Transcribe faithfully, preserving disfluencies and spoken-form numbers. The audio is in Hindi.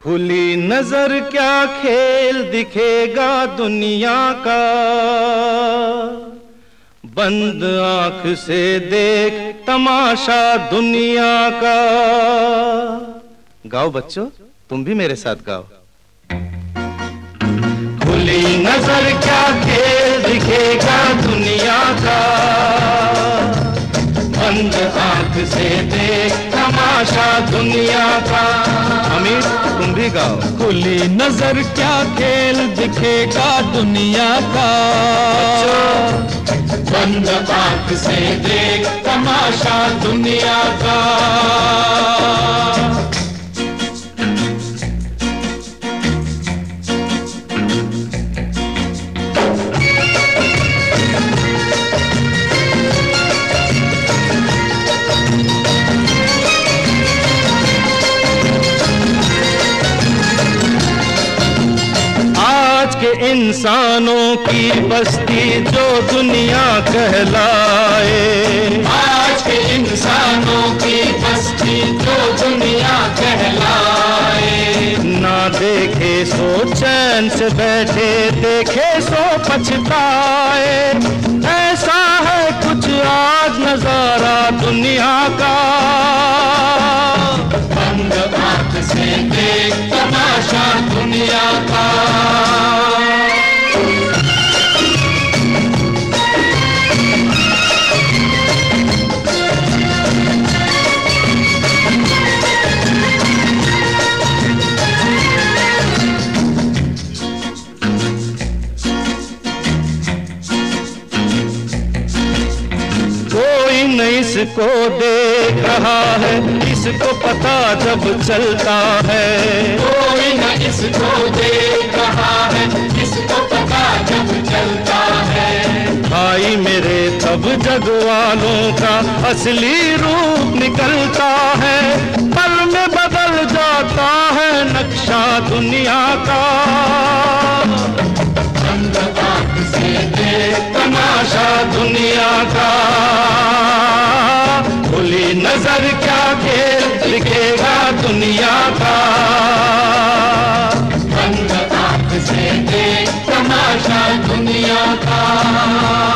खुली नजर क्या खेल दिखेगा दुनिया का, बंद आंख से देख तमाशा दुनिया का। गाओ बच्चों, तुम भी मेरे साथ गाओ। खुली नजर क्या खेल दिखेगा दुनिया का, बंद आंख से देख तमाशा दुनिया का। अमीर, तुम भी गाओ। खुली नजर क्या खेल दिखेगा दुनिया का, बंद आंख से देख तमाशा दुनिया का। के इंसानों की बस्ती जो दुनिया कहलाए, आज के इंसानों की बस्ती जो दुनिया कहलाए। ना देखे सो चैन से बैठे, देखे सो पछताए। ऐसा है कुछ आज नजारा दुनिया का, बंद आंख से देख तमाशा दुनिया का। कोई न इसको देख रहा है, इसको पता जब चलता है। कोई न इसको देख रहा है, इसको पता जब चलता है। भाई मेरे तब जग वालों का असली रूप निकलता है। पल में बदल जाता है नक्शा दुनिया का, बंद आंख से देख तमाशा दुनिया का। खुली नजर क्या खेल दिखेगा दुनिया का, बंद आंख से देख तमाशा दुनिया का।